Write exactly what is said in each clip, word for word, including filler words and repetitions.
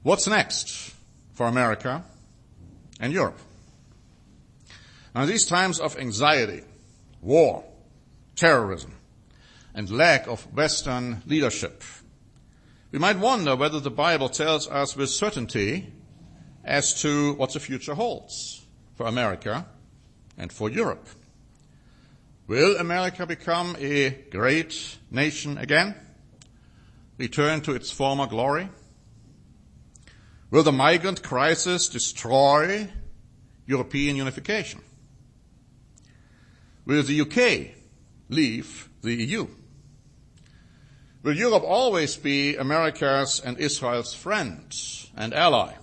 What's next for America and Europe? Now, in these times of anxiety, war, terrorism, and lack of Western leadership, we might wonder whether the Bible tells us with certainty as to what the future holds for America and for Europe. Will America become a great nation again? Return to its former glory? Will the migrant crisis destroy European unification? Will the U K leave the E U? Will Europe always be America's and Israel's friend and ally?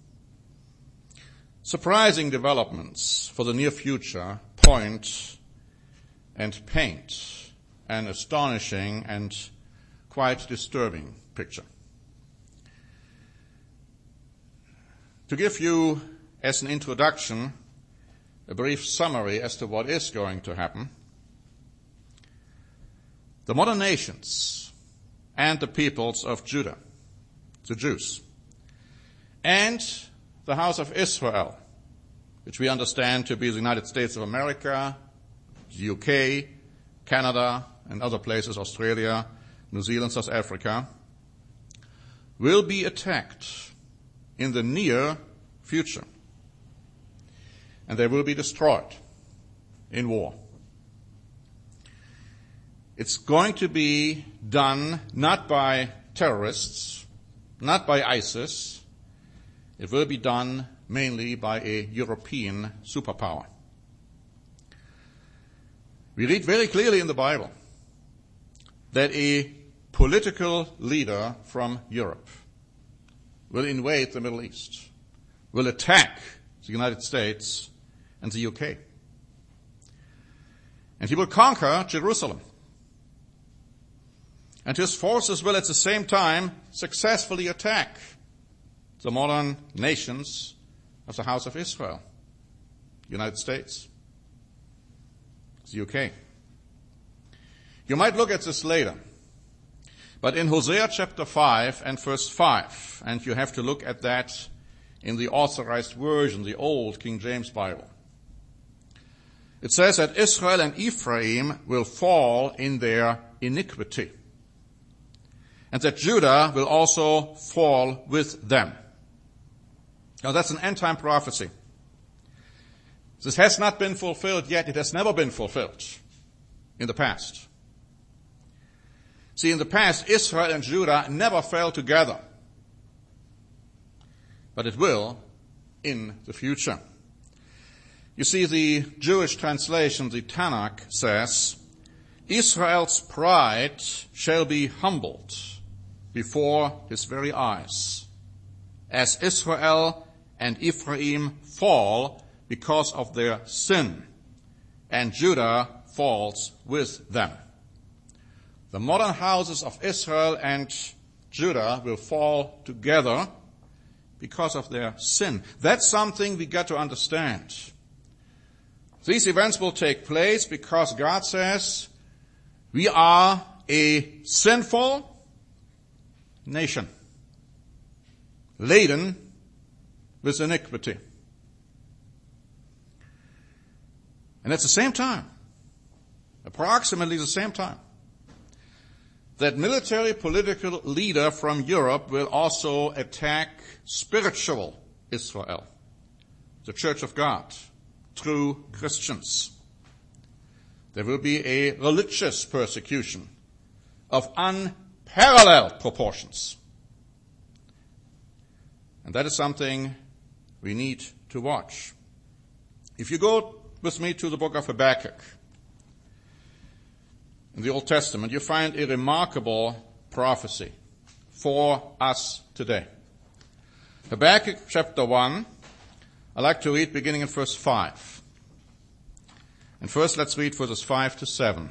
Surprising developments for the near future point and paint an astonishing and quite disturbing picture. To give you, as an introduction, a brief summary as to what is going to happen, the modern nations and the peoples of Judah, the Jews, and the house of Israel, which we understand to be the United States of America, the U K, Canada, and other places, Australia, New Zealand, South Africa, will be attacked in the near future. And they will be destroyed in war. It's going to be done not by terrorists, not by ISIS. It will be done mainly by a European superpower. We read very clearly in the Bible that a political leader from Europe will invade the Middle East, will attack the United States and the U K. And he will conquer Jerusalem. And his forces will at the same time successfully attack the modern nations of the house of Israel, United States, the U K. You might look at this later. But in Hosea chapter five and verse five, and you have to look at that in the authorized version, the old King James Bible, it says that Israel and Ephraim will fall in their iniquity, and that Judah will also fall with them. Now that's an end-time prophecy. This has not been fulfilled yet. It has never been fulfilled in the past. See, in the past, Israel and Judah never fell together. But it will in the future. You see, the Jewish translation, the Tanakh, says, Israel's pride shall be humbled before his very eyes, as Israel and Ephraim fall because of their sin, and Judah falls with them. The modern houses of Israel and Judah will fall together because of their sin. That's something we got to understand. These events will take place because God says we are a sinful nation, laden with iniquity. And at the same time, approximately the same time, that military political leader from Europe will also attack spiritual Israel, the Church of God, true Christians. There will be a religious persecution of unparalleled proportions. And that is something we need to watch. If you go with me to the book of Habakkuk, in the Old Testament, you find a remarkable prophecy for us today. Habakkuk chapter one, I'd like to read beginning in verse five. And first let's read verses five to seven.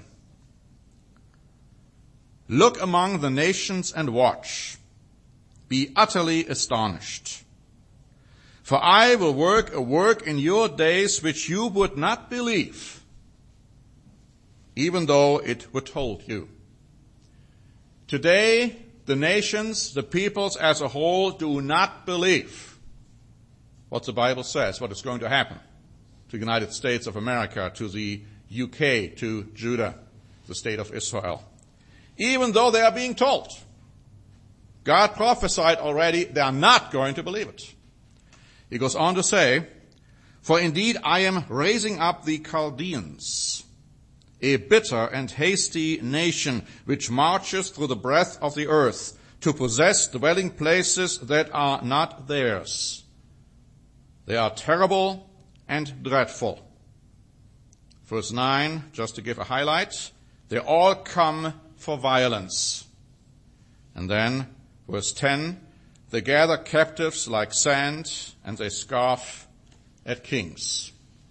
Look among the nations and watch. Be utterly astonished. For I will work a work in your days which you would not believe, even though it were told you. Today the nations, the peoples as a whole do not believe what the Bible says, what is going to happen to the United States of America, to the U K, to Judah, the state of Israel. Even though they are being told. God prophesied already, they are not going to believe it. He goes on to say, "For indeed I am raising up the Chaldeans, a bitter and hasty nation which marches through the breadth of the earth to possess dwelling places that are not theirs. They are terrible and dreadful." Verse nine, just to give a highlight, they all come for violence. And then, verse ten, they gather captives like sand, and they scoff at kings.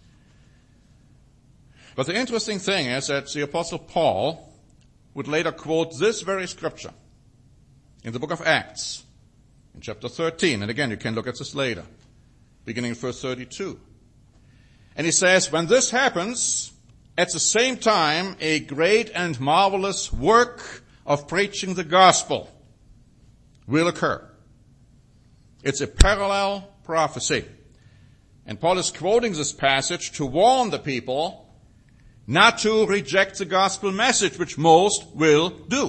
But the interesting thing is that the Apostle Paul would later quote this very scripture in the book of Acts, in chapter thirteen. And again, you can look at this later, beginning in verse thirty-two. And he says, when this happens, at the same time, a great and marvelous work of preaching the gospel will occur. It's a parallel prophecy. And Paul is quoting this passage to warn the people not to reject the gospel message, which most will do.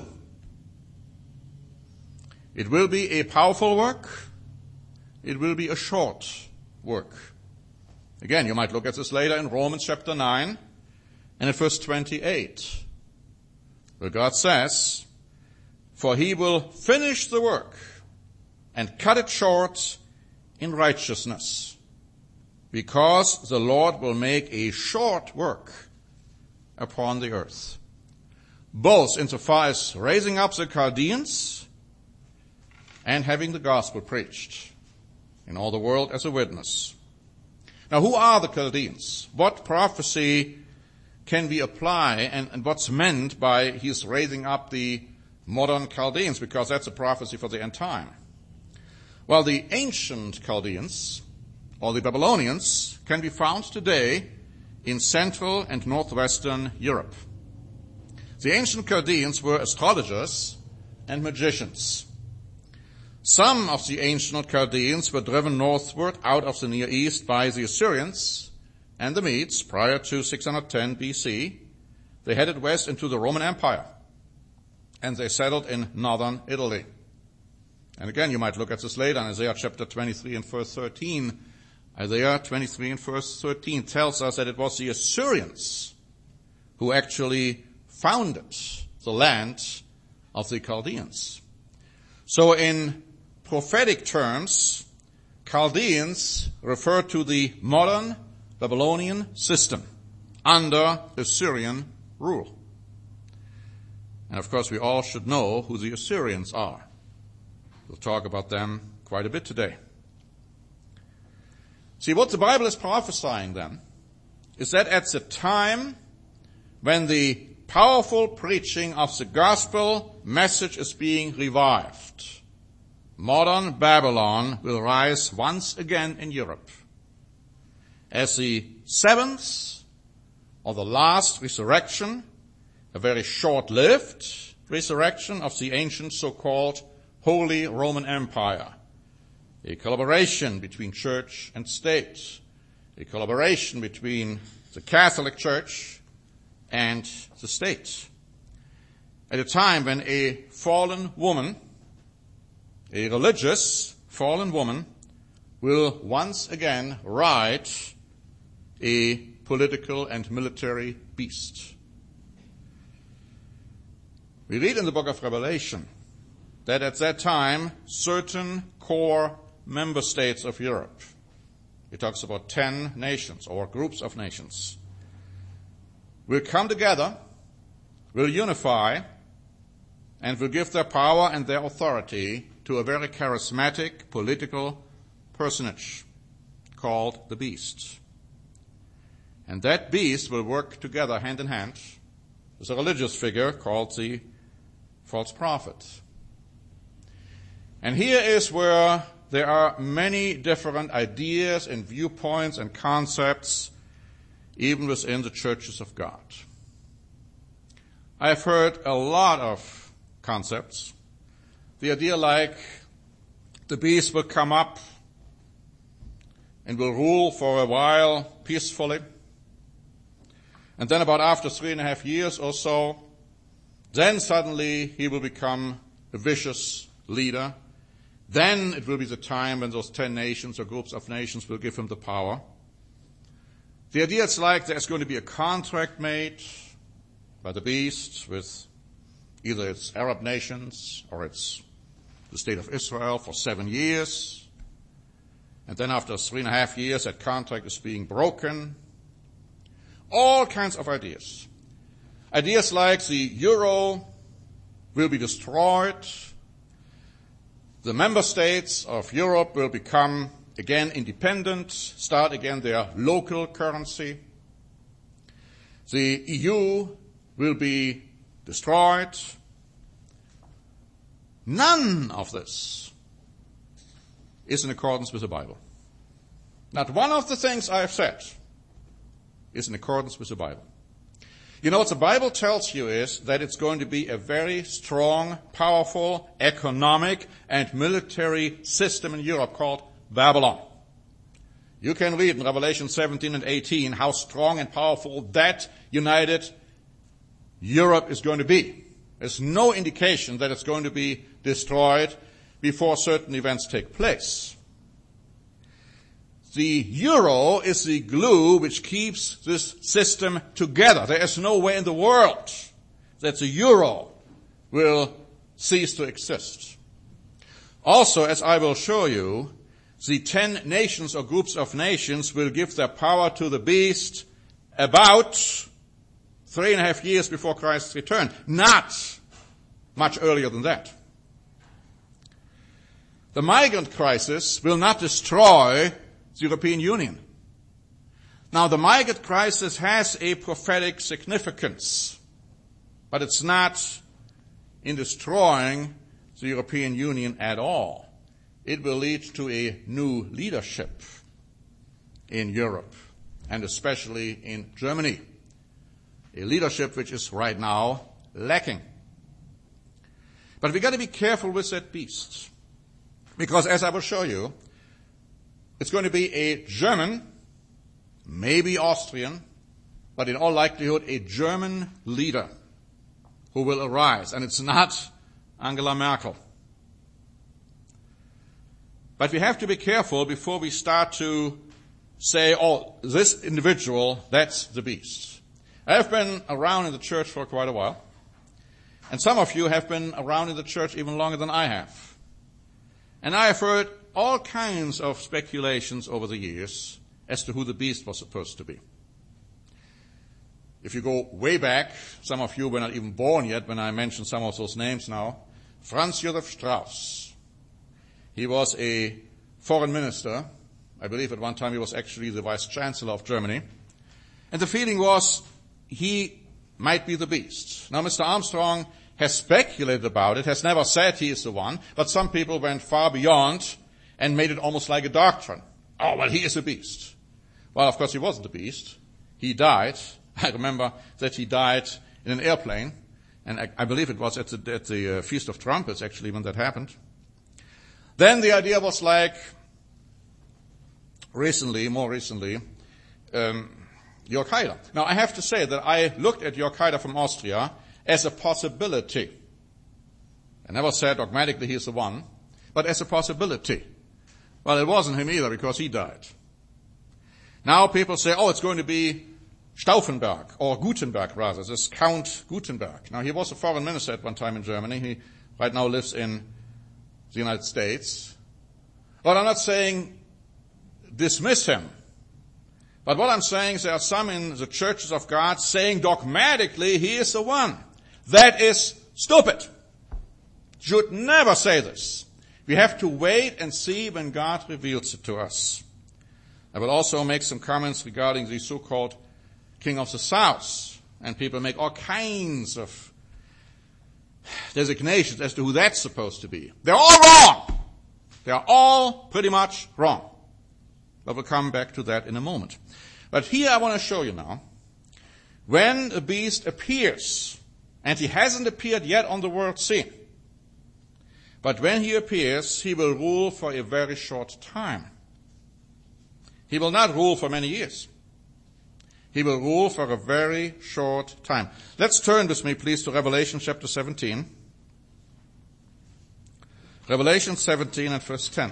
It will be a powerful work. It will be a short work. Again, you might look at this later in Romans chapter nine and in verse twenty-eight, where God says, "For he will finish the work and cut it short in righteousness, because the Lord will make a short work upon the earth." Both insofar as raising up the Chaldeans and having the gospel preached in all the world as a witness. Now, who are the Chaldeans? What prophecy can we apply, and, and what's meant by he's raising up the modern Chaldeans? Because that's a prophecy for the end time. Well, the ancient Chaldeans, or the Babylonians, can be found today in Central and Northwestern Europe. The ancient Chaldeans were astrologers and magicians. Some of the ancient Chaldeans were driven northward out of the Near East by the Assyrians and the Medes prior to six hundred ten B C. They headed west into the Roman Empire, and they settled in northern Italy. And again, you might look at this later in Isaiah chapter twenty-three and verse thirteen. Isaiah twenty-three and verse thirteen tells us that it was the Assyrians who actually founded the land of the Chaldeans. So in prophetic terms, Chaldeans refer to the modern Babylonian system under Assyrian rule. And of course, we all should know who the Assyrians are. We'll talk about them quite a bit today. See, what the Bible is prophesying then is that at the time when the powerful preaching of the gospel message is being revived, modern Babylon will rise once again in Europe as the seventh or the last resurrection, a very short-lived resurrection of the ancient so-called Holy Roman Empire, a collaboration between church and state, a collaboration between the Catholic Church and the state. At a time when a fallen woman, a religious fallen woman, will once again ride a political and military beast. We read in the book of Revelation that at that time certain core member states of Europe, it talks about ten nations or groups of nations, will come together, will unify, and will give their power and their authority to a very charismatic political personage called the Beast. And that beast will work together hand in hand with a religious figure called the false prophet. And here is where there are many different ideas and viewpoints and concepts even within the churches of God. I have heard a lot of concepts the idea like the beast will come up and will rule for a while peacefully. And then about after three and a half years or so, then suddenly he will become a vicious leader. Then it will be the time when those ten nations or groups of nations will give him the power. The idea is like there's going to be a contract made by the beast with either its Arab nations or it's the state of Israel for seven years. And then after three and a half years, that contract is being broken. All kinds of ideas. Ideas like the euro will be destroyed. The member states of Europe will become again independent, start again their local currency. The E U will be destroyed. None of this is in accordance with the Bible. Not one of the things I have said is in accordance with the Bible. You know what the Bible tells you is that it's going to be a very strong, powerful economic and military system in Europe called Babylon. You can read in Revelation seventeen and eighteen how strong and powerful that united Europe is going to be. There's no indication that it's going to be destroyed before certain events take place. The euro is the glue which keeps this system together. There is no way in the world that the euro will cease to exist. Also, as I will show you, the ten nations or groups of nations will give their power to the beast about three and a half years before Christ's return. Not much earlier than that. The migrant crisis will not destroy the European Union. Now, the migrant crisis has a prophetic significance, but it's not in destroying the European Union at all. It will lead to a new leadership in Europe, and especially in Germany, a leadership which is right now lacking. But we've got to be careful with that beast, because as I will show you, it's going to be a German, maybe Austrian, but in all likelihood a German leader who will arise. And it's not Angela Merkel. But we have to be careful before we start to say, oh, this individual, that's the beast. I have been around in the church for quite a while. And some of you have been around in the church even longer than I have. And I have heard all kinds of speculations over the years as to who the beast was supposed to be. If you go way back, some of you were not even born yet when I mentioned some of those names now. Franz Josef Strauss. He was a foreign minister. I believe at one time he was actually the vice chancellor of Germany. And the feeling was he might be the beast. Now, Mister Armstrong has speculated about it, has never said he is the one, but some people went far beyond and made it almost like a doctrine. Oh, well, he is a beast. Well, of course, he wasn't a beast. He died. I remember that he died in an airplane, and I, I believe it was at the, at the uh, Feast of Trumpets, actually, when that happened. Then the idea was like, recently, more recently, um, Jörg Haider. Now, I have to say that I looked at Jörg Haider from Austria as a possibility. I never said dogmatically he's the one, but as a possibility. Well, it wasn't him either because he died. Now people say, oh, it's going to be Stauffenberg, or Gutenberg rather, this Count Gutenberg. Now he was a foreign minister at one time in Germany. He right now lives in the United States. But I'm not saying dismiss him. But what I'm saying is there are some in the churches of God saying dogmatically he is the one. That is stupid. Should never say this. We have to wait and see when God reveals it to us. I will also make some comments regarding the so-called King of the South. And people make all kinds of designations as to who that's supposed to be. They're all wrong. They are all pretty much wrong. But we'll come back to that in a moment. But here I want to show you now, when a beast appears, and he hasn't appeared yet on the world scene, But when he appears, he will rule for a very short time. He will not rule for many years. He will rule for a very short time. Let's turn with me, please, to Revelation chapter seventeen. Revelation seventeen and verse ten.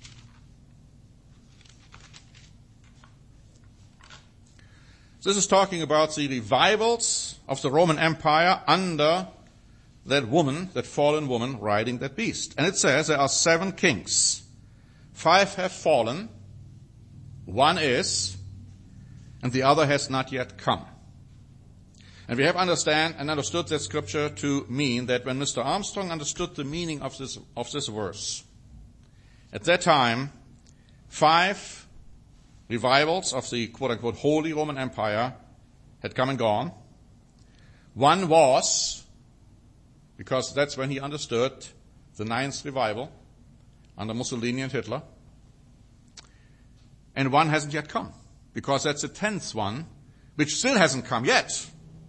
This is talking about the revivals of the Roman Empire under that woman, that fallen woman, riding that beast. And it says there are seven kings. Five have fallen, one is, and the other has not yet come. And we have understand and understood that scripture to mean that when Mister Armstrong understood the meaning of this, of this verse, at that time, five revivals of the quote-unquote Holy Roman Empire had come and gone. One was, because that's when he understood the ninth revival under Mussolini and Hitler. And one hasn't yet come, because that's the tenth one, which still hasn't come yet.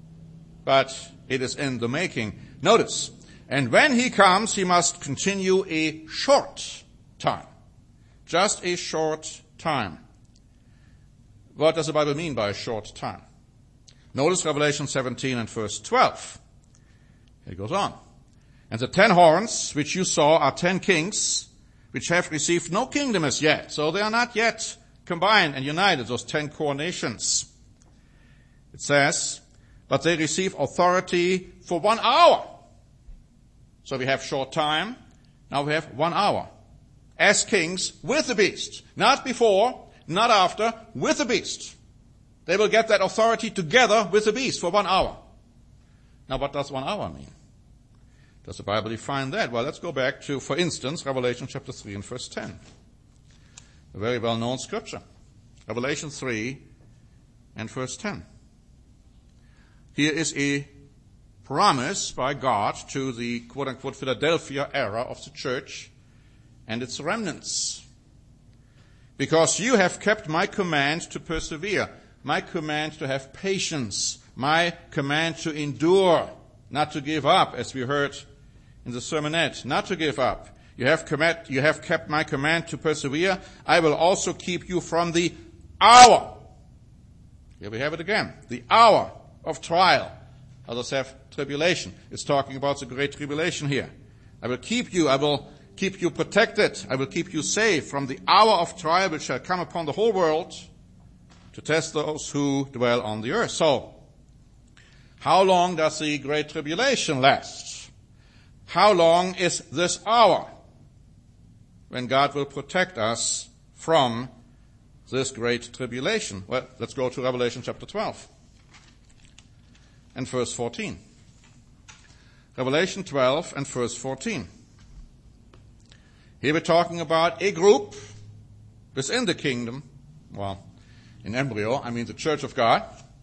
But it is in the making. Notice, and when he comes, he must continue a short time. Just a short time. What does the Bible mean by a short time? Notice Revelation seventeen and verse twelve. It goes on. And the ten horns which you saw are ten kings which have received no kingdom as yet. So they are not yet combined and united, those ten core nations. It says, but they receive authority for one hour. So we have short time. Now we have one hour. As kings with the beast. Not before, not after, with the beast. They will get that authority together with the beast for one hour. Now what does one hour mean? Does the Bible define that? Well, let's go back to, for instance, Revelation chapter three and verse ten. A very well-known scripture. Revelation three and verse ten. Here is a promise by God to the quote-unquote Philadelphia era of the church and its remnants. Because you have kept my command to persevere, my command to have patience, my command to endure, not to give up, as we heard in the sermonette, not to give up. You have, commit, you have kept my command to persevere. I will also keep you from the hour. Here we have it again. The hour of trial. Others have tribulation. It's talking about the great tribulation here. I will keep you, I will keep you protected. I will keep you safe from the hour of trial which shall come upon the whole world to test those who dwell on the earth. So, how long does the great tribulation last? How long is this hour when God will protect us from this great tribulation? Well, let's go to Revelation chapter twelve and verse fourteen. Revelation twelve and verse fourteen. Here we're talking about a group within the kingdom, well, in embryo, I mean the church of God,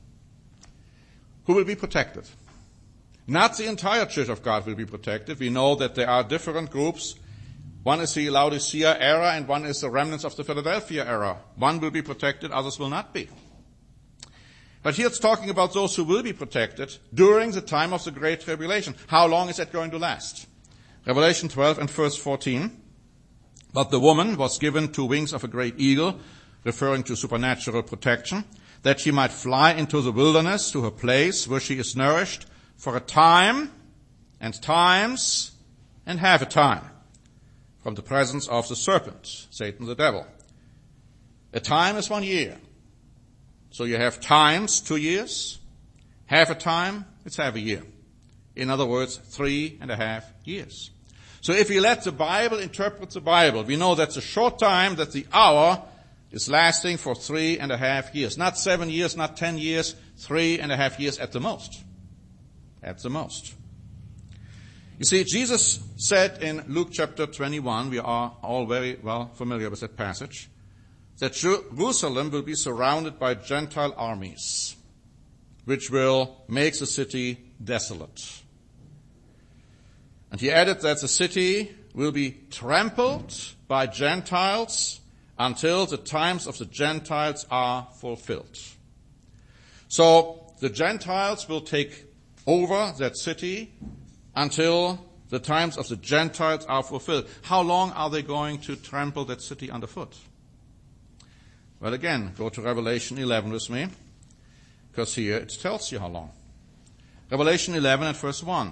who will be protected. Not the entire church of God will be protected. We know that there are different groups. One is the Laodicea era and one is the remnants of the Philadelphia era. One will be protected, others will not be. But here it's talking about those who will be protected during the time of the Great Tribulation. How long is that going to last? Revelation twelve and verse fourteen. But the woman was given two wings of a great eagle, referring to supernatural protection, that she might fly into the wilderness to her place where she is nourished for a time and times and half a time from the presence of the serpent, Satan the devil. A time is one year. So you have times, two years. Half a time, it's half a year. In other words, three and a half years. So if we let the Bible interpret the Bible, we know that's a short time, that the hour is lasting for three and a half years. Not seven years, not ten years, three and a half years at the most. At the most. You see, Jesus said in Luke chapter twenty-one, we are all very well familiar with that passage, that Jerusalem will be surrounded by Gentile armies, which will make the city desolate. And he added that the city will be trampled by Gentiles until the times of the Gentiles are fulfilled. So the Gentiles will take over that city until The times of the Gentiles are fulfilled. How long are they going to trample that city underfoot? Well, again, go to Revelation eleven with me, because here it tells you how long. Revelation eleven at verse one.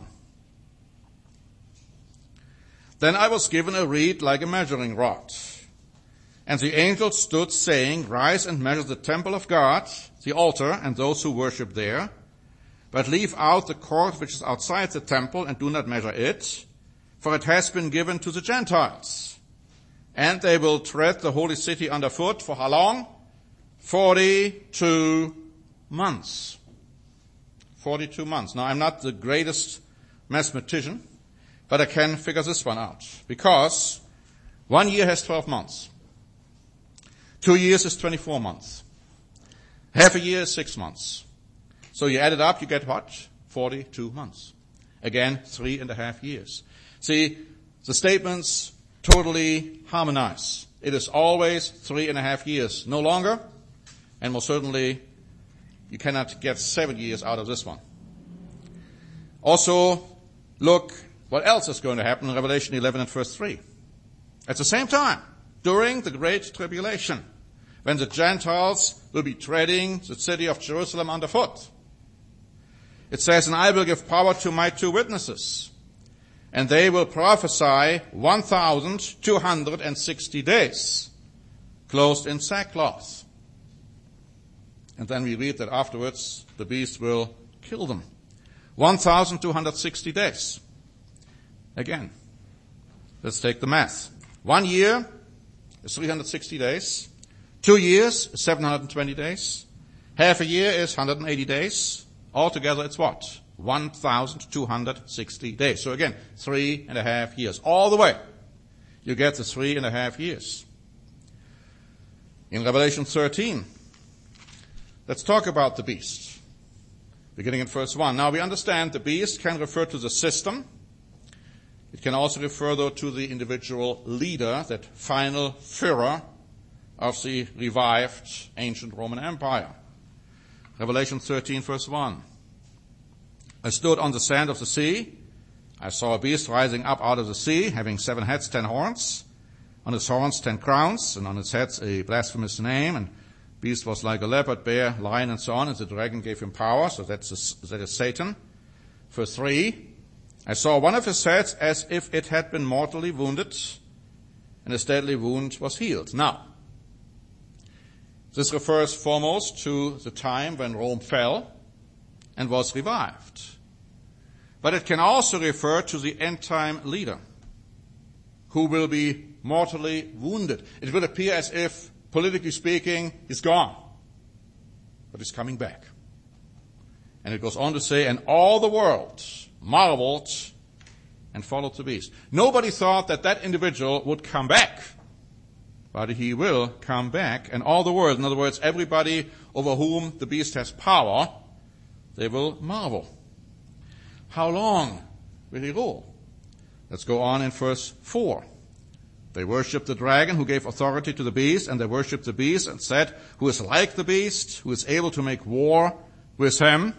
Then I was given a reed like a measuring rod. And the angel stood saying, Rise and measure the temple of God, the altar, and those who worship there. But leave out the court which is outside the temple, and do not measure it, for it has been given to the Gentiles. And they will tread the holy city underfoot for how long? Forty-two months. Forty-two months. Now, I'm not the greatest mathematician, but I can figure this one out. Because one year has twelve months. Two years is twenty-four months. Half a year is six months. So you add it up, you get what? forty-two months. Again, three and a half years. See, the statements totally harmonize. It is always three and a half years. No longer, and most certainly you cannot get seven years out of this one. Also, look what else is going to happen in Revelation eleven and verse three. At the same time, during the Great Tribulation, when the Gentiles will be treading the city of Jerusalem underfoot. It says, And I will give power to my two witnesses, and they will prophesy one thousand two hundred sixty days, clothed in sackcloth. And then we read that afterwards the beast will kill them. one thousand two hundred sixty days. Again, let's take the math. One year is three hundred sixty days. Two years is seven hundred twenty days. Half a year is one hundred eighty days. Altogether it's what? one thousand two hundred sixty days. So again, three and a half years. All the way, you get the three and a half years. In Revelation thirteen, let's talk about the beast. Beginning in verse one. Now we understand the beast can refer to the system. It can also refer, though, to the individual leader, that final Führer of the revived ancient Roman Empire. Revelation thirteen, verse one. I stood on the sand of the sea. I saw a beast rising up out of the sea, having seven heads, ten horns. On its horns, ten crowns, and on its heads a blasphemous name. And the beast was like a leopard, bear, lion, and so on. And the dragon gave him power, so that's a, that is Satan. Verse three. I saw one of his heads as if it had been mortally wounded, and his deadly wound was healed. Now, this refers foremost to the time when Rome fell and was revived. But it can also refer to the end-time leader who will be mortally wounded. It will appear as if, politically speaking, he's gone, but he's coming back. And it goes on to say, and all the world marveled and followed the beast. Nobody thought that that individual would come back, but he will come back. And all the world, in other words, everybody over whom the beast has power, they will marvel. How long will he rule? Let's go on in verse four. They worshipped the dragon who gave authority to the beast, and they worshipped the beast and said, who is like the beast, who is able to make war with him.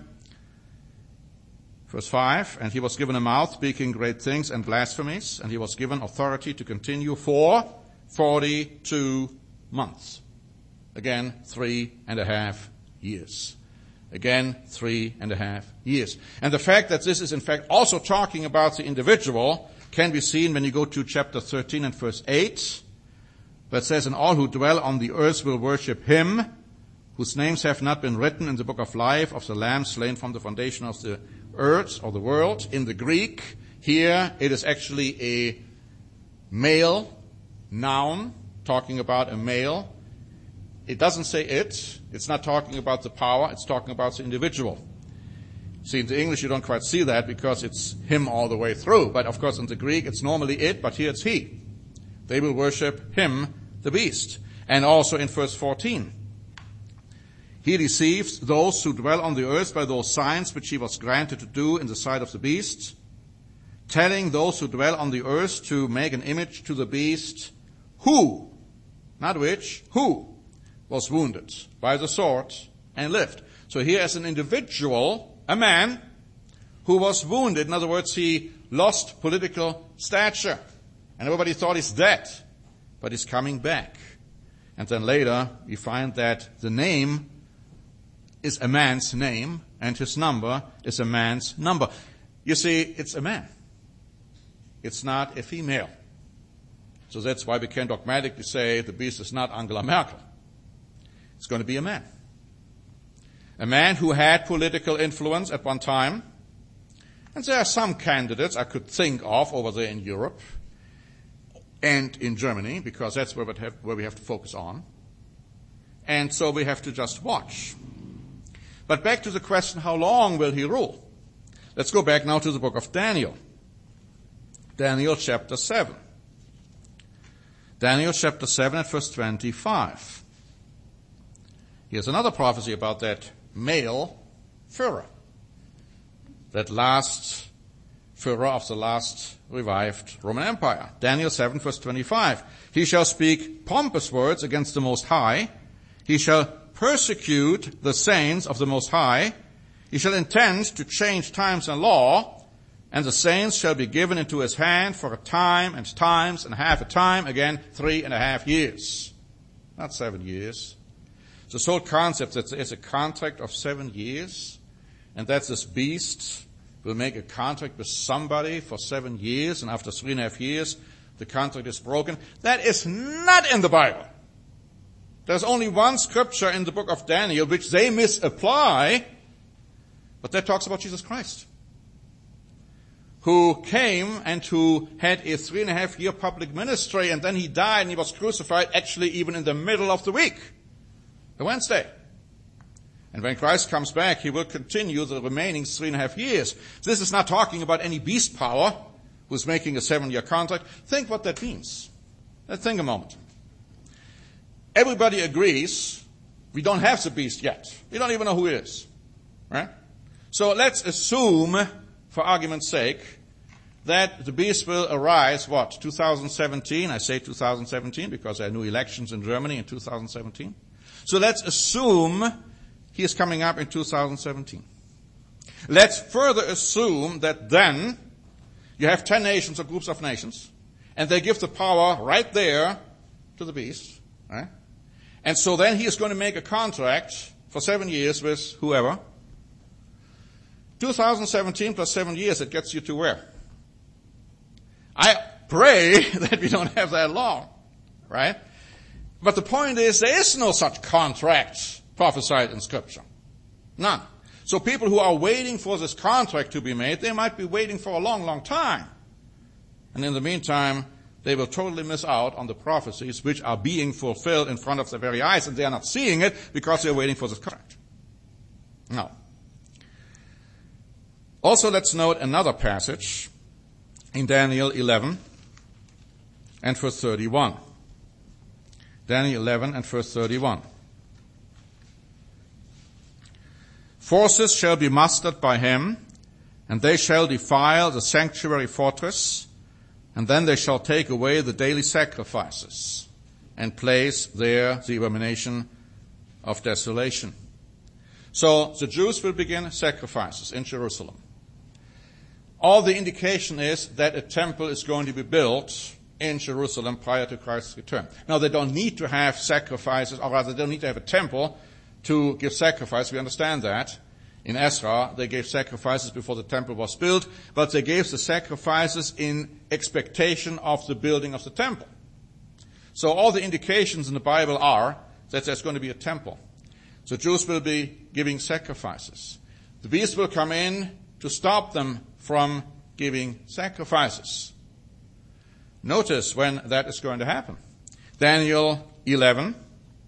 Verse five, and he was given a mouth speaking great things and blasphemies, and he was given authority to continue for forty-two months. Again, three and a half years. Again, three and a half years. And the fact that this is in fact also talking about the individual can be seen when you go to chapter thirteen and verse eight, where it says, and all who dwell on the earth will worship him, whose names have not been written in the book of life of the Lamb slain from the foundation of the earth or the world. In the Greek, here it is actually a male noun, talking about a male. It doesn't say it. It's not talking about the power. It's talking about the individual. See, in the English you don't quite see that because it's him all the way through. But of course in the Greek it's normally it, but here it's he. They will worship him, the beast. And also in verse fourteen. He deceives those who dwell on the earth by those signs which he was granted to do in the sight of the beast, telling those who dwell on the earth to make an image to the beast, who, not which, who was wounded by the sword and lived. So here as an individual, a man who was wounded, in other words, he lost political stature. And everybody thought he's dead, but he's coming back. And then later we find that the name is a man's name and his number is a man's number. You see, it's a man. It's not a female. So that's why we can dogmatically say the beast is not Angela Merkel. It's going to be a man. A man who had political influence at one time. And there are some candidates I could think of over there in Europe and in Germany, because that's where we have, where we have to focus on. And so we have to just watch. But back to the question, how long will he rule? Let's go back now to the book of Daniel. Daniel chapter seven. Daniel chapter seven at verse twenty-five. Here's another prophecy about that male Führer. That last Führer of the last revived Roman Empire. Daniel seven verse twenty-five. He shall speak pompous words against the Most High. He shall persecute the saints of the Most High. He shall intend to change times and law, and the saints shall be given into his hand for a time and times and half a time, again, three and a half years. Not seven years. This whole concept that there is a contract of seven years, and that this beast will make a contract with somebody for seven years, and after three and a half years, the contract is broken. That is not in the Bible. There's only one scripture in the book of Daniel which they misapply, but that talks about Jesus Christ, who came and who had a three and a half year public ministry, and then he died and he was crucified actually even in the middle of the week, the Wednesday. And when Christ comes back, he will continue the remaining three and a half years. This is not talking about any beast power who's making a seven-year contract. Think what that means. Let's think a moment. Everybody agrees we don't have the beast yet. We don't even know who it is. Right? So let's assume, for argument's sake, that the beast will arise, what, two thousand seventeen? I say two thousand seventeen because there are new elections in Germany in two thousand seventeen. So let's assume he is coming up in two thousand seventeen. Let's further assume that then you have ten nations or groups of nations, and they give the power right there to the beast. Right? And so then he is going to make a contract for seven years with whoever. two thousand seventeen plus seven years, it gets you to where? I pray that we don't have that long, right? But the point is, there is no such contract prophesied in Scripture. None. So people who are waiting for this contract to be made, they might be waiting for a long, long time. And in the meantime, they will totally miss out on the prophecies which are being fulfilled in front of their very eyes, and they are not seeing it because they are waiting for this contract. Now, also let's note another passage in Daniel eleven and verse thirty-one. Daniel eleven and verse thirty-one. Forces shall be mustered by him, and they shall defile the sanctuary fortress, and then they shall take away the daily sacrifices, and place there the abomination of desolation. So the Jews will begin sacrifices in Jerusalem. All the indication is that a temple is going to be built in Jerusalem prior to Christ's return. Now, they don't need to have sacrifices, or rather, they don't need to have a temple to give sacrifice. We understand that. In Ezra, they gave sacrifices before the temple was built, but they gave the sacrifices in expectation of the building of the temple. So all the indications in the Bible are that there's going to be a temple. So Jews will be giving sacrifices. The beast will come in to stop them from giving sacrifices. Notice when that is going to happen. Daniel eleven.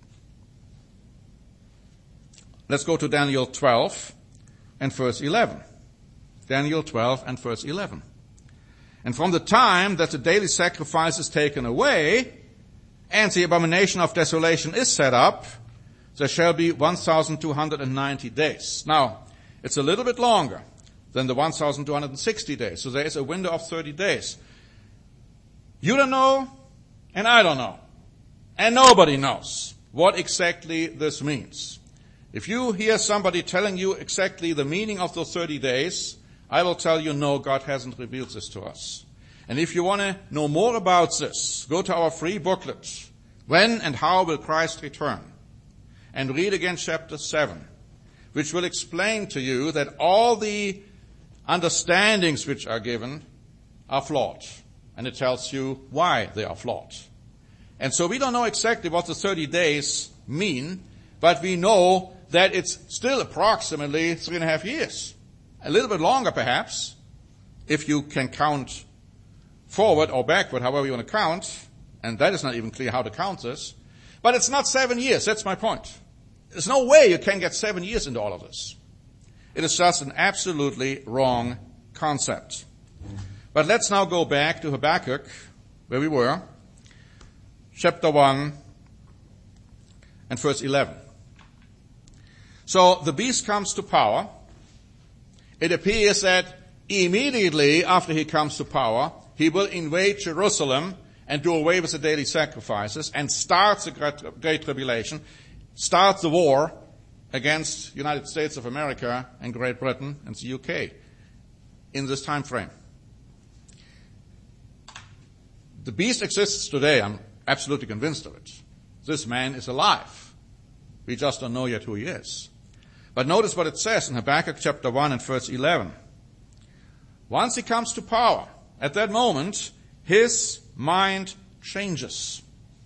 Let's go to Daniel twelve and verse eleven. Daniel twelve and verse eleven. And from the time that the daily sacrifice is taken away and the abomination of desolation is set up, there shall be one thousand two hundred ninety days. Now, it's a little bit longer than the one thousand two hundred sixty days. So there is a window of thirty days. You don't know, and I don't know. And nobody knows what exactly this means. If you hear somebody telling you exactly the meaning of those thirty days, I will tell you, no, God hasn't revealed this to us. And if you want to know more about this, go to our free booklet, When and How Will Christ Return? And read again chapter seven, which will explain to you that all the understandings which are given are flawed. And it tells you why they are flawed. And so we don't know exactly what the thirty days mean, but we know that it's still approximately three and a half years. A little bit longer perhaps, if you can count forward or backward, however you want to count, and that is not even clear how to count this. But it's not seven years, that's my point. There's no way you can get seven years into all of this. It is just an absolutely wrong concept. But let's now go back to Habakkuk, where we were, chapter one and verse eleven. So the beast comes to power. It appears that immediately after he comes to power, he will invade Jerusalem and do away with the daily sacrifices and start the great, great tribulation, start the war against the United States of America and Great Britain and the U K in this time frame. The beast exists today. I'm absolutely convinced of it. This man is alive. We just don't know yet who he is. But notice what it says in Habakkuk chapter one and verse eleven. Once he comes to power, at that moment, his mind changes.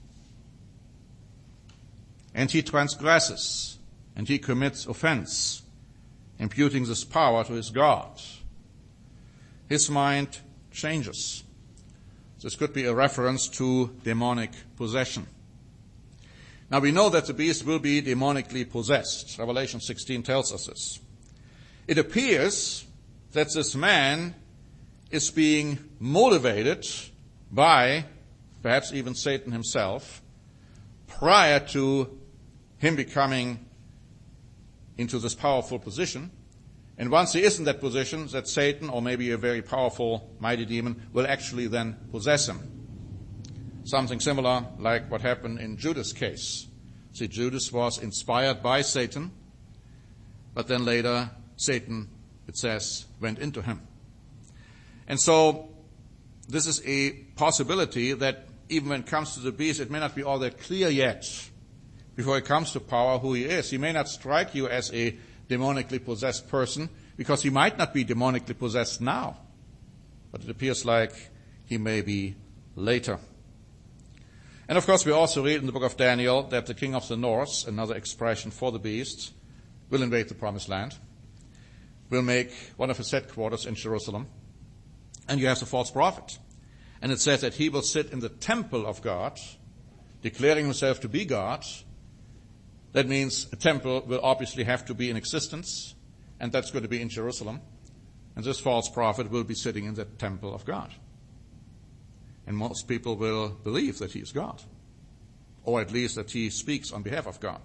And he transgresses, and he commits offense, imputing this power to his God. His mind changes. This could be a reference to demonic possession. Now we know that the beast will be demonically possessed. Revelation sixteen tells us this. It appears that this man is being motivated by perhaps even Satan himself prior to him becoming into this powerful position. And once he is in that position, that Satan, or maybe a very powerful mighty demon, will actually then possess him. Something similar like what happened in Judas' case. See, Judas was inspired by Satan, but then later Satan, it says, went into him. And so this is a possibility that even when it comes to the beast, it may not be all that clear yet before he comes to power who he is. He may not strike you as a demonically possessed person because he might not be demonically possessed now, but it appears like he may be later. And of course we also read in the book of Daniel that the king of the north, another expression for the beast, will invade the promised land, will make one of his headquarters in Jerusalem. And you have the false prophet. And it says that he will sit in the temple of God, declaring himself to be God. That means a temple will obviously have to be in existence, and that's going to be in Jerusalem. And this false prophet will be sitting in the temple of God. And most people will believe that he is God, or at least that he speaks on behalf of God.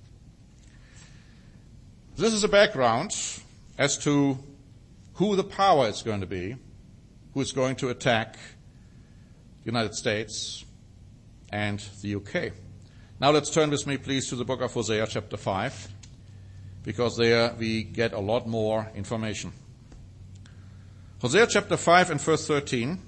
This is a background as to who the power is going to be, who is going to attack the United States and the U K. Now let's turn with me, please, to the book of Hosea, chapter five, because there we get a lot more information. Hosea chapter five and verse thirteen.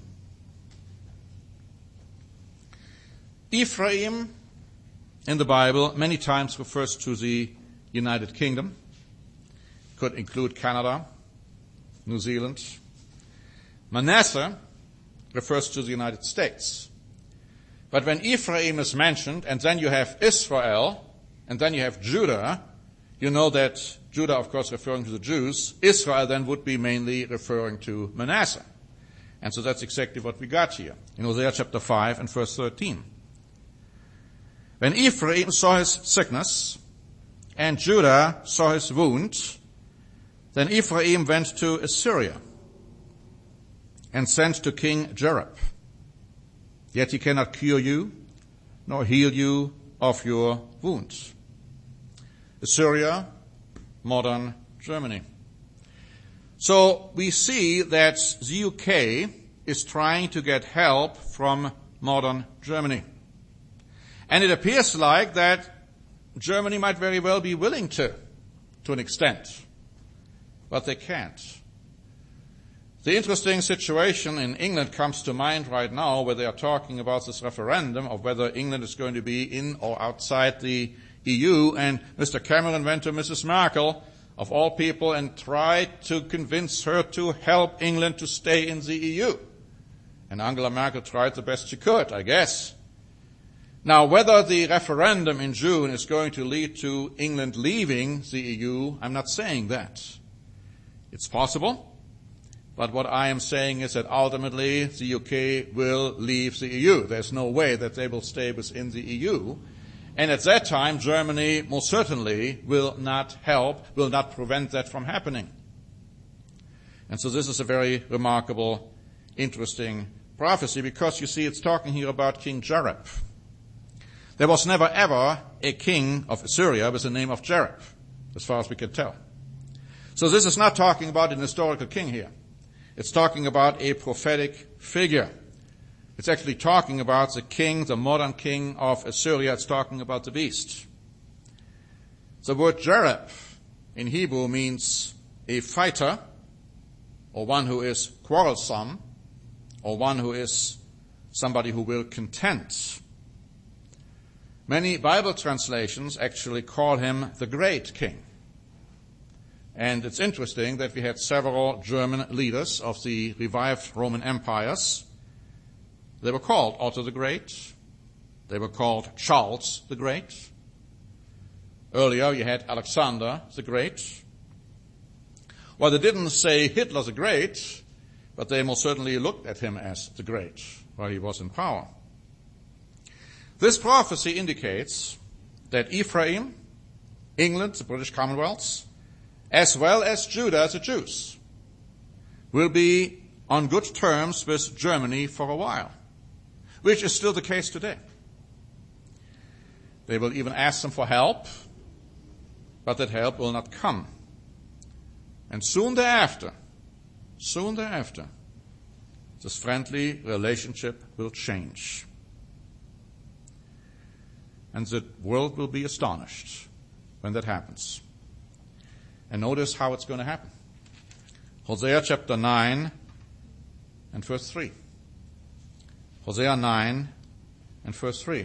Ephraim in the Bible many times refers to the United Kingdom. Could include Canada, New Zealand. Manasseh refers to the United States. But when Ephraim is mentioned, and then you have Israel, and then you have Judah, you know that Judah, of course, referring to the Jews, Israel then would be mainly referring to Manasseh. And so that's exactly what we got here in Hosea chapter five and verse thirteen. When Ephraim saw his sickness and Judah saw his wound, then Ephraim went to Assyria and sent to King Jareb. Yet he cannot cure you, nor heal you of your wounds. Assyria, modern Germany. So we see that the U K is trying to get help from modern Germany. And it appears like that Germany might very well be willing to, to an extent. But they can't. The interesting situation in England comes to mind right now, where they are talking about this referendum of whether England is going to be in or outside the E U, and Mister Cameron went to Missus Merkel, of all people, and tried to convince her to help England to stay in the E U. And Angela Merkel tried the best she could, I guess. Now, whether the referendum in June is going to lead to England leaving the E U, I'm not saying that. It's possible. But what I am saying is that ultimately the U K will leave the E U. There's no way that they will stay within the E U. And at that time, Germany most certainly will not help, will not prevent that from happening. And so this is a very remarkable, interesting prophecy, because you see it's talking here about King Jareb. There was never ever a king of Assyria with the name of Jareb, as far as we can tell. So this is not talking about an historical king here. It's talking about a prophetic figure. It's actually talking about the king, the modern king of Assyria. It's talking about the beast. The word Jareb in Hebrew means a fighter, or one who is quarrelsome, or one who is somebody who will contend. Many Bible translations actually call him the great king. And it's interesting that we had several German leaders of the revived Roman empires. They were called Otto the Great. They were called Charles the Great. Earlier you had Alexander the Great. Well, they didn't say Hitler the Great, but they most certainly looked at him as the Great while he was in power. This prophecy indicates that Ephraim, England, the British Commonwealth, as well as Judah, the Jews, will be on good terms with Germany for a while, which is still the case today. They will even ask them for help, but that help will not come. And soon thereafter, soon thereafter, this friendly relationship will change. And the world will be astonished when that happens. And notice how it's going to happen. Hosea chapter nine and verse three. Hosea nine and verse three.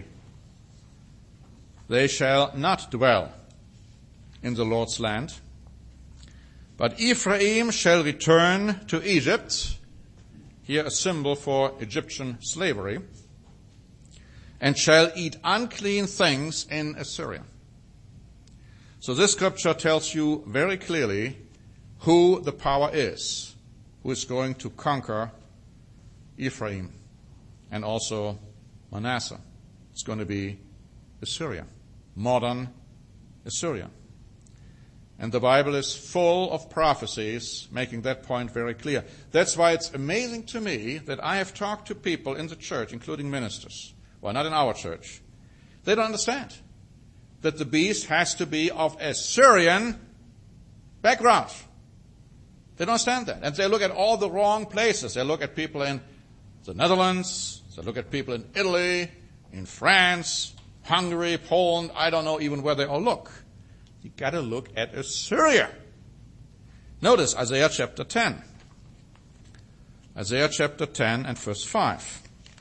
They shall not dwell in the Lord's land, but Ephraim shall return to Egypt, here a symbol for Egyptian slavery, and shall eat unclean things in Assyria. So this scripture tells you very clearly who the power is, who is going to conquer Ephraim and also Manasseh. It's going to be Assyria, modern Assyria. And the Bible is full of prophecies making that point very clear. That's why it's amazing to me that I have talked to people in the church, including ministers, well, not in our church. They don't understand that the beast has to be of Assyrian background. They don't understand that. And they look at all the wrong places. They look at people in the Netherlands. They look at people in Italy, in France, Hungary, Poland. I don't know even where they all look. You got to look at Assyria. Notice Isaiah chapter ten. Isaiah chapter ten and verse five.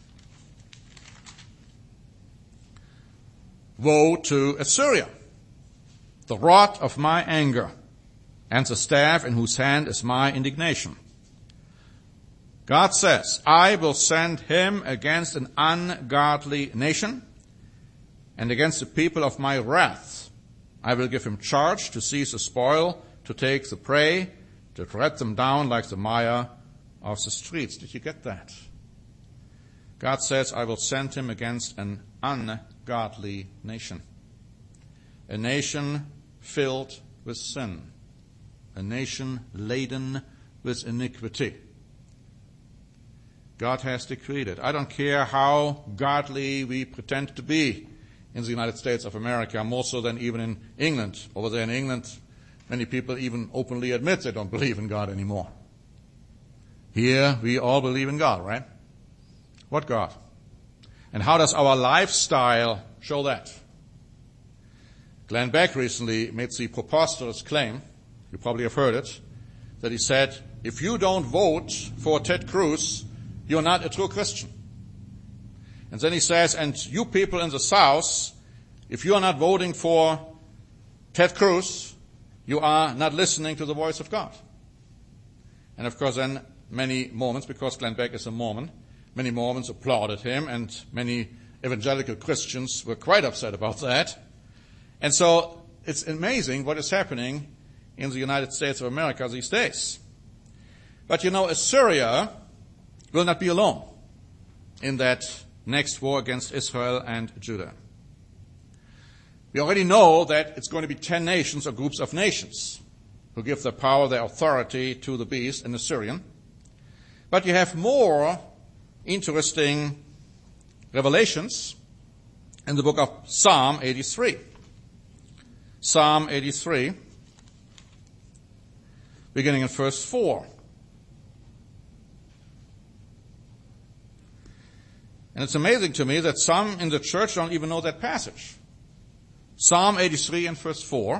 Woe to Assyria, the rod of my anger, and the staff in whose hand is my indignation. God says, I will send him against an ungodly nation, and against the people of my wrath. I will give him charge to seize the spoil, to take the prey, to tread them down like the mire of the streets. Did you get that? God says, I will send him against an ungodly nation. A nation filled with sin. A nation laden with iniquity. God has decreed it. I don't care how godly we pretend to be in the United States of America, more so than even in England. Over there in England, many people even openly admit they don't believe in God anymore. Here, we all believe in God, right? What God? And how does our lifestyle show that? Glenn Beck recently made the preposterous claim, you probably have heard it, that he said, if you don't vote for Ted Cruz, you're not a true Christian. And then he says, and you people in the South, if you are not voting for Ted Cruz, you are not listening to the voice of God. And of course then many Mormons, because Glenn Beck is a Mormon, many Mormons applauded him, and many evangelical Christians were quite upset about that. And so it's amazing what is happening in the United States of America these days. But you know, Assyria will not be alone in that next war against Israel and Judah. We already know that it's going to be ten nations or groups of nations who give their power, their authority to the beast and the Assyrian. But you have more interesting revelations in the book of Psalm eighty-three. Psalm eighty-three, beginning in verse four. And it's amazing to me that some in the church don't even know that passage. Psalm eighty-three and verse four.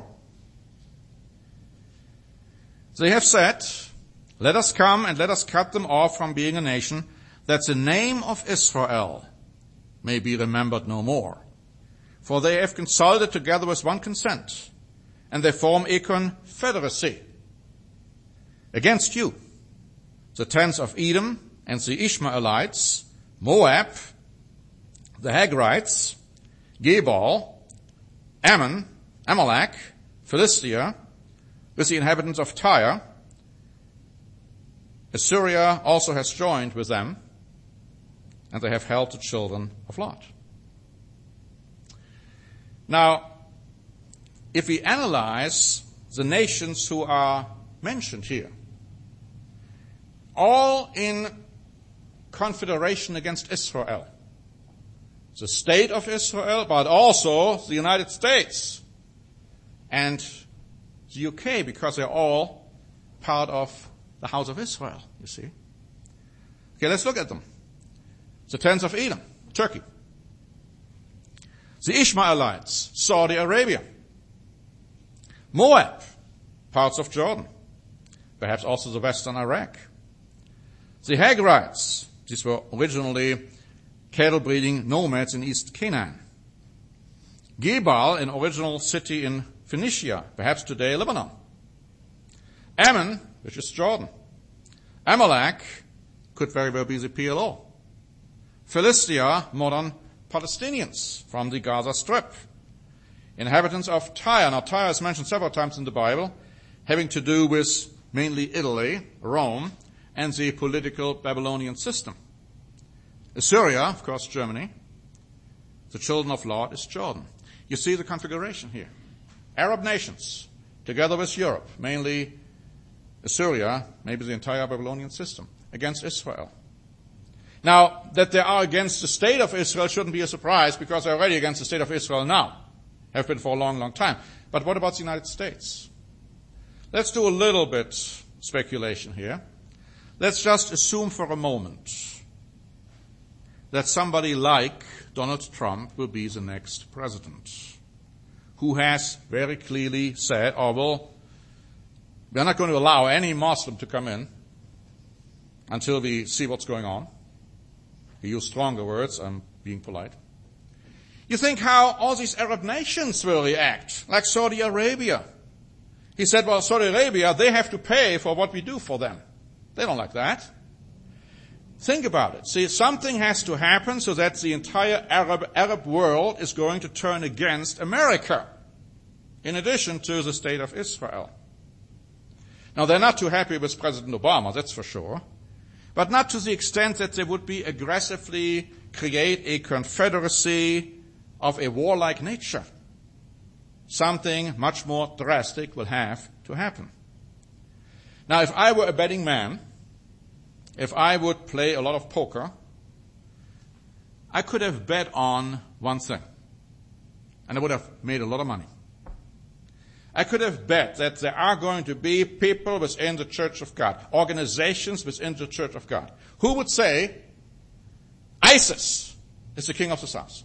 They have said, let us come and let us cut them off from being a nation, that the name of Israel may be remembered no more. For they have consulted together with one consent, and they form a confederacy against you, the tents of Edom and the Ishmaelites, Moab, the Hagrites, Gebal, Ammon, Amalek, Philistia, with the inhabitants of Tyre. Assyria also has joined with them, and they have held the children of Lot. Now, if we analyze the nations who are mentioned here, all in confederation against Israel, the state of Israel, but also the United States and the U K, because they're all part of the house of Israel, you see. Okay, let's look at them. The tents of Edom, Turkey. The Ishmaelites, Saudi Arabia. Moab, parts of Jordan. Perhaps also the western Iraq. The Hagrites, these were originally cattle-breeding nomads in East Canaan. Gebal, an original city in Phoenicia, perhaps today Lebanon. Ammon, which is Jordan. Amalek could very well be the P L O. Philistia, modern Palestinians from the Gaza Strip. Inhabitants of Tyre. Now, Tyre is mentioned several times in the Bible, having to do with mainly Italy, Rome, and the political Babylonian system. Assyria, of course, Germany. The children of Lot is Jordan. You see the configuration here. Arab nations, together with Europe, mainly Assyria, maybe the entire Babylonian system, against Israel. Now, that they are against the state of Israel shouldn't be a surprise, because they're already against the state of Israel now. Have been for a long, long time. But what about the United States? Let's do a little bit speculation here. Let's just assume for a moment that somebody like Donald Trump will be the next president, who has very clearly said, oh, well, we're not going to allow any Muslim to come in until we see what's going on. He used stronger words, I'm being polite. You think how all these Arab nations will react, like Saudi Arabia. He said, well, Saudi Arabia, they have to pay for what we do for them. They don't like that. Think about it. See, something has to happen so that the entire Arab, Arab world is going to turn against America, in addition to the state of Israel. Now, they're not too happy with President Obama, that's for sure, but not to the extent that they would be aggressively create a confederacy of a warlike nature. Something much more drastic will have to happen. Now, if I were a betting man, if I would play a lot of poker, I could have bet on one thing, and I would have made a lot of money. I could have bet that there are going to be people within the Church of God, organizations within the Church of God, who would say, ISIS is the king of the South.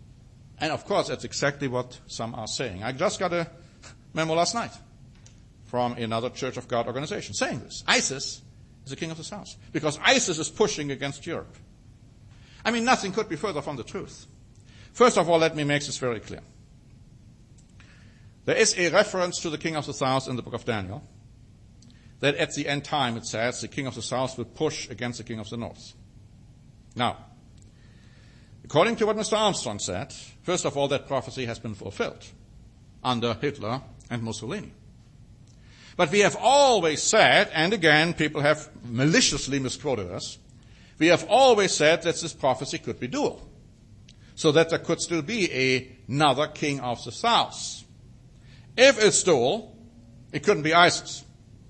And of course, that's exactly what some are saying. I just got a memo last night from another Church of God organization saying this. ISIS is the king of the South because ISIS is pushing against Europe. I mean, nothing could be further from the truth. First of all, let me make this very clear. There is a reference to the king of the South in the book of Daniel, that at the end time it says the king of the South will push against the king of the North. Now, according to what Mister Armstrong said, first of all, that prophecy has been fulfilled under Hitler and Mussolini. But we have always said, and again, people have maliciously misquoted us, we have always said that this prophecy could be dual, so that there could still be another king of the South. If it's dual, it couldn't be ISIS.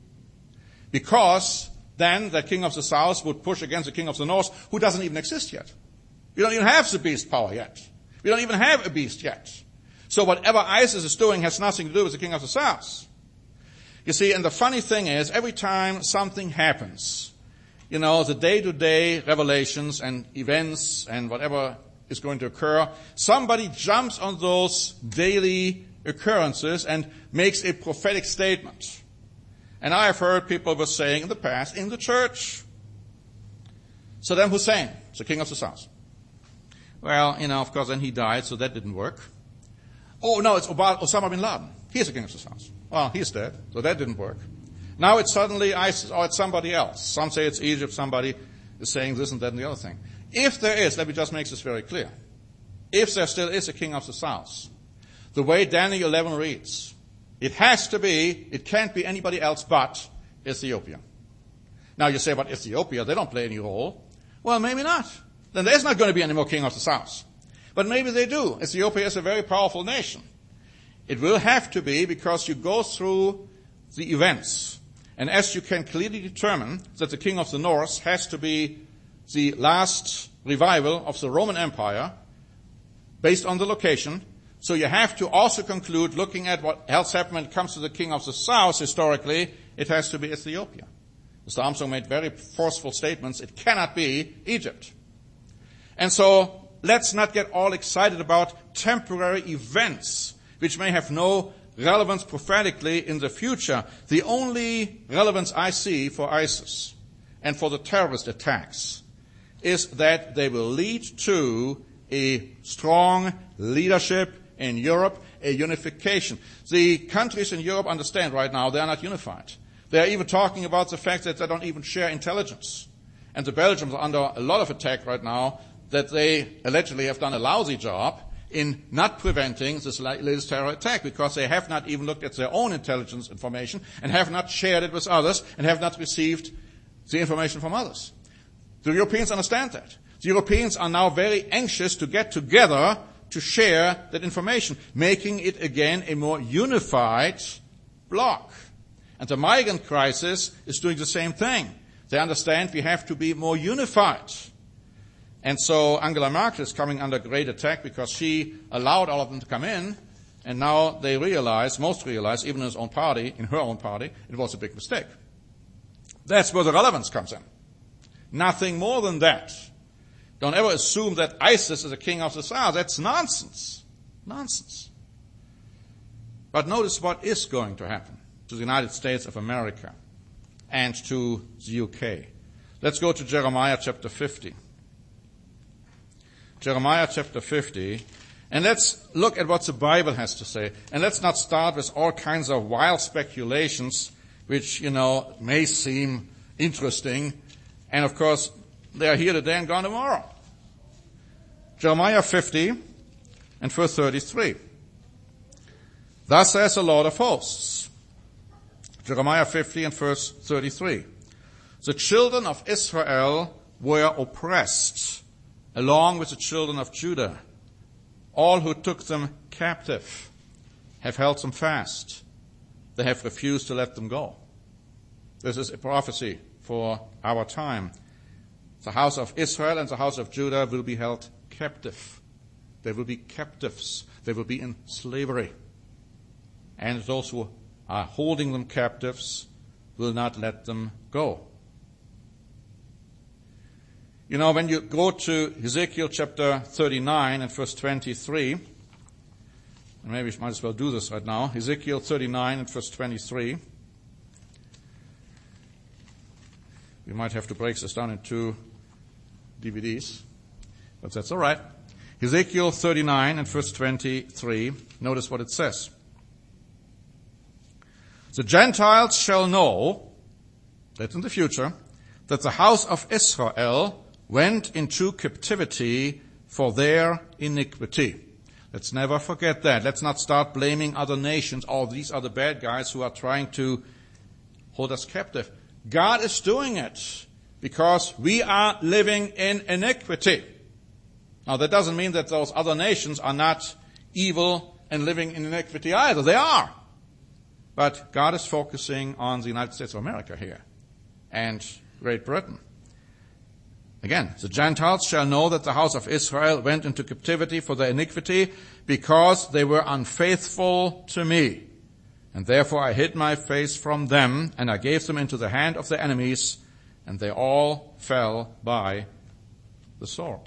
Because then the king of the South would push against the king of the North, who doesn't even exist yet. We don't even have the beast power yet. We don't even have a beast yet. So whatever ISIS is doing has nothing to do with the king of the South. You see, and the funny thing is, every time something happens, you know, the day-to-day revelations and events and whatever is going to occur, somebody jumps on those daily occurrences and makes a prophetic statement. And I have heard people were saying in the past, in the church, Saddam Hussein, the king of the South. Well, you know, of course, then he died, so that didn't work. Oh, no, it's Osama bin Laden. He's the king of the South. Well, he's dead, so that didn't work. Now it's suddenly ISIS, or it's somebody else. Some say it's Egypt, somebody is saying this and that and the other thing. If there is, let me just make this very clear, if there still is a king of the South, the way Daniel eleven reads, it has to be, it can't be anybody else but Ethiopia. Now you say, but Ethiopia, they don't play any role. Well, maybe not. Then there's not going to be any more king of the South. But maybe they do. Ethiopia is a very powerful nation. It will have to be because you go through the events. And as you can clearly determine that the king of the North has to be the last revival of the Roman Empire based on the location, so you have to also conclude, looking at what else happened when it comes to the king of the South historically, it has to be Ethiopia. Mister Armstrong made very forceful statements. It cannot be Egypt. And so let's not get all excited about temporary events which may have no relevance prophetically in the future. The only relevance I see for ISIS and for the terrorist attacks is that they will lead to a strong leadership in Europe, a unification. The countries in Europe understand right now they are not unified. They are even talking about the fact that they don't even share intelligence. And the Belgians are under a lot of attack right now that they allegedly have done a lousy job in not preventing this latest terror attack because they have not even looked at their own intelligence information and have not shared it with others and have not received the information from others. The Europeans understand that. The Europeans are now very anxious to get together to share that information, making it again a more unified bloc. And the migrant crisis is doing the same thing. They understand we have to be more unified. And so Angela Merkel is coming under great attack because she allowed all of them to come in, and now they realize, most realize, even in his own party, in her own party, it was a big mistake. That's where the relevance comes in. Nothing more than that. Don't ever assume that ISIS is a king of the South. That's nonsense. Nonsense. But notice what is going to happen to the United States of America and to the U K. Let's go to Jeremiah chapter fifty. Jeremiah chapter fifty, and let's look at what the Bible has to say. And let's not start with all kinds of wild speculations, which, you know, may seem interesting. And of course, they are here today and gone tomorrow. Jeremiah fifty and verse thirty-three. Thus says the Lord of hosts. Jeremiah fifty and verse thirty-three. The children of Israel were oppressed, along with the children of Judah. All who took them captive have held them fast. They have refused to let them go. This is a prophecy for our time. The house of Israel and the house of Judah will be held captive. They will be captives. They will be in slavery. And those who are holding them captives will not let them go. You know, when you go to Ezekiel chapter thirty-nine and verse twenty-three, and maybe we might as well do this right now. Ezekiel thirty-nine and verse twenty-three. We might have to break this down in two D V Ds, but that's all right. Ezekiel thirty-nine and verse twenty-three, notice what it says. The Gentiles shall know, that's in the future, that the house of Israel went into captivity for their iniquity. Let's never forget that. Let's not start blaming other nations. Oh, these are the bad guys who are trying to hold us captive. God is doing it because we are living in iniquity. Now, that doesn't mean that those other nations are not evil and living in iniquity either. They are. But God is focusing on the United States of America here and Great Britain. Again, the Gentiles shall know that the house of Israel went into captivity for their iniquity because they were unfaithful to me. And therefore I hid my face from them, and I gave them into the hand of their enemies, and they all fell by the sword.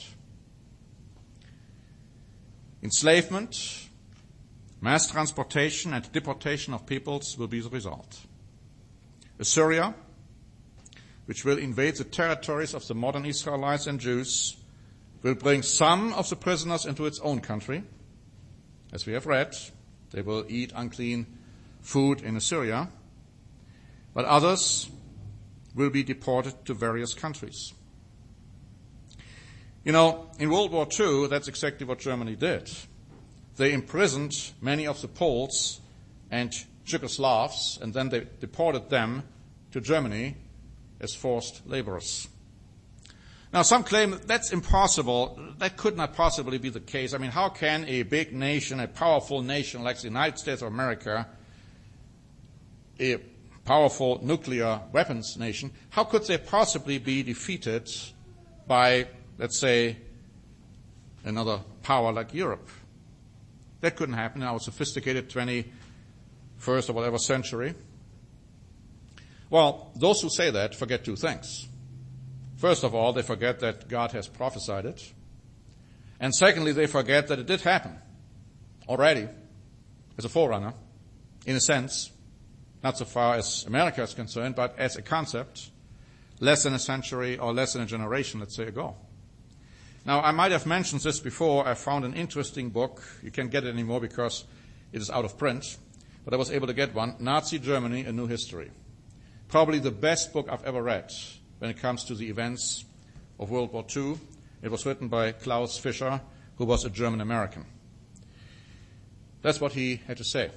Enslavement, mass transportation, and deportation of peoples will be the result. Assyria, which will invade the territories of the modern Israelites and Jews, will bring some of the prisoners into its own country. As we have read, they will eat unclean food in Assyria, but others will be deported to various countries. You know, in World War Two, that's exactly what Germany did. They imprisoned many of the Poles and Yugoslavs, and then they deported them to Germany as forced laborers. Now, some claim that that's impossible. That could not possibly be the case. I mean, how can a big nation, a powerful nation like the United States of America, a powerful nuclear weapons nation, how could they possibly be defeated by, let's say, another power like Europe? That couldn't happen in our sophisticated twenty-first or whatever century. Well, those who say that forget two things. First of all, they forget that God has prophesied it. And secondly, they forget that it did happen already as a forerunner, in a sense, not so far as America is concerned, but as a concept, less than a century or less than a generation, let's say, ago. Now, I might have mentioned this before. I found an interesting book. You can't get it anymore because it is out of print, but I was able to get one, Nazi Germany, A New History. Probably the best book I've ever read when it comes to the events of World War Two. It was written by Klaus Fischer, who was a German American. That's what he had to say.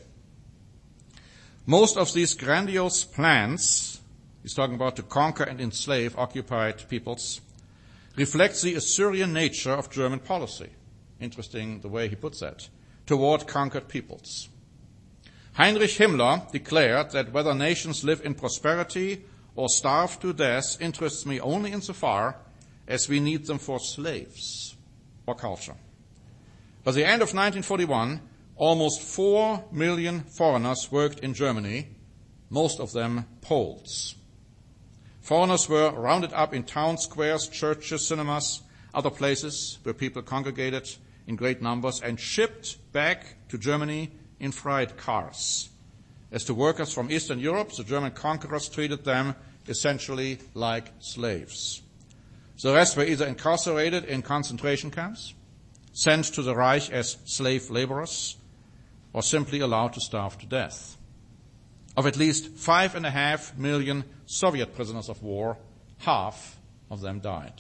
Most of these grandiose plans, he's talking about to conquer and enslave occupied peoples, reflects the Assyrian nature of German policy. Interesting the way he puts that. Toward conquered peoples. Heinrich Himmler declared that whether nations live in prosperity or starve to death interests me only insofar as we need them for slaves or culture. By the end of nineteen forty-one, almost four million foreigners worked in Germany, most of them Poles. Foreigners were rounded up in town squares, churches, cinemas, other places where people congregated in great numbers and shipped back to Germany in freight cars. As to workers from Eastern Europe, the German conquerors treated them essentially like slaves. The rest were either incarcerated in concentration camps, sent to the Reich as slave laborers, or simply allowed to starve to death. Of at least five and a half million Soviet prisoners of war, half of them died.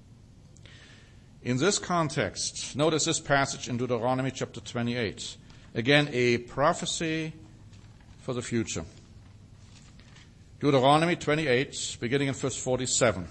In this context, notice this passage in Deuteronomy chapter twenty-eight. Again, a prophecy for the future. Deuteronomy twenty-eight, beginning in verse forty-seven.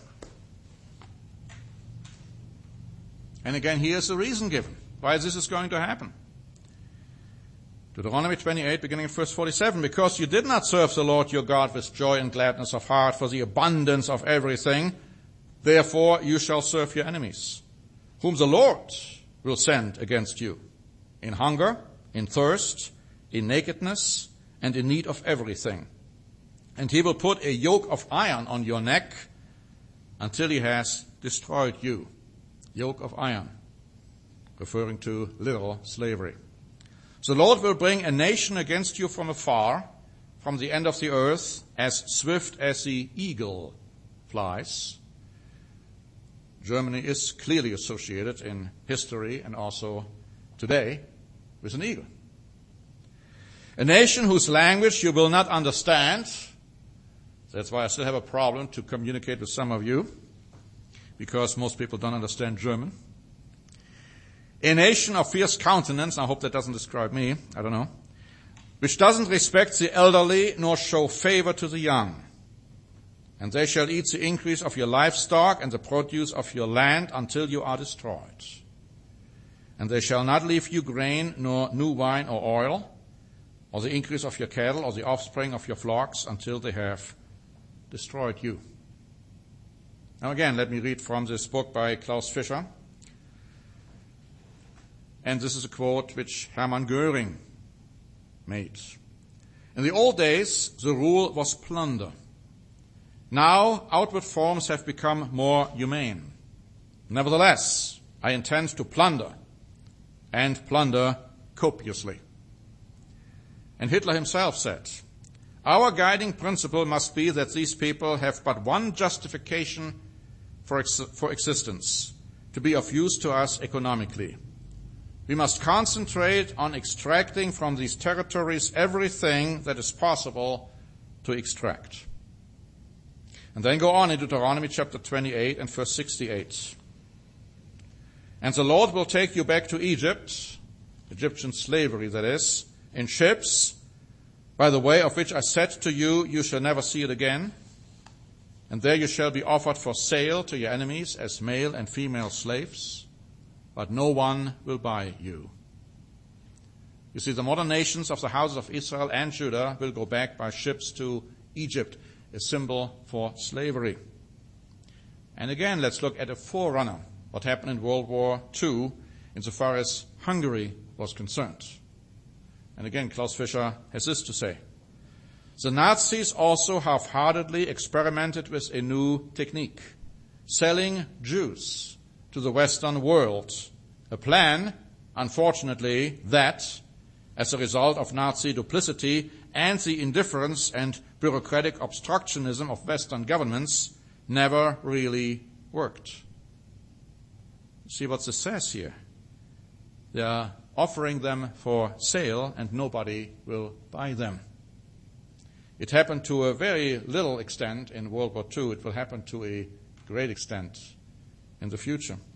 And again, here's the reason given why this is going to happen. Deuteronomy twenty-eight, beginning in verse forty-seven. Because you did not serve the Lord your God with joy and gladness of heart for the abundance of everything, therefore you shall serve your enemies, whom the Lord will send against you, in hunger, in thirst, in nakedness, and in need of everything. And he will put a yoke of iron on your neck until he has destroyed you. Yoke of iron, referring to literal slavery. The Lord will bring a nation against you from afar, from the end of the earth, as swift as the eagle flies. Germany is clearly associated in history and also today with an eagle. A nation whose language you will not understand. That's why I still have a problem to communicate with some of you, because most people don't understand German. A nation of fierce countenance, I hope that doesn't describe me, I don't know, which doesn't respect the elderly nor show favor to the young. And they shall eat the increase of your livestock and the produce of your land until you are destroyed. And they shall not leave you grain, nor new wine or oil, or the increase of your cattle, or the offspring of your flocks, until they have destroyed you. Now again, let me read from this book by Klaus Fischer. And this is a quote which Hermann Göring made. In the old days, the rule was plunder. Now, outward forms have become more humane. Nevertheless, I intend to plunder, and plunder copiously. And Hitler himself said, our guiding principle must be that these people have but one justification for, ex- for existence, to be of use to us economically. We must concentrate on extracting from these territories everything that is possible to extract. And then go on in Deuteronomy chapter twenty-eight and verse sixty-eight. And the Lord will take you back to Egypt, Egyptian slavery that is, in ships, by the way of which I said to you, you shall never see it again. And there you shall be offered for sale to your enemies as male and female slaves, but no one will buy you. You see, the modern nations of the houses of Israel and Judah will go back by ships to Egypt, a symbol for slavery. And again, let's look at a forerunner, what happened in World War Two insofar as Hungary was concerned. And again, Klaus Fischer has this to say. The Nazis also half-heartedly experimented with a new technique, selling Jews to the Western world, a plan, unfortunately, that, as a result of Nazi duplicity and the indifference and bureaucratic obstructionism of Western governments, never really worked. See what this says here. They are offering them for sale and nobody will buy them. It happened to a very little extent in World War Two. It will happen to a great extent in the future.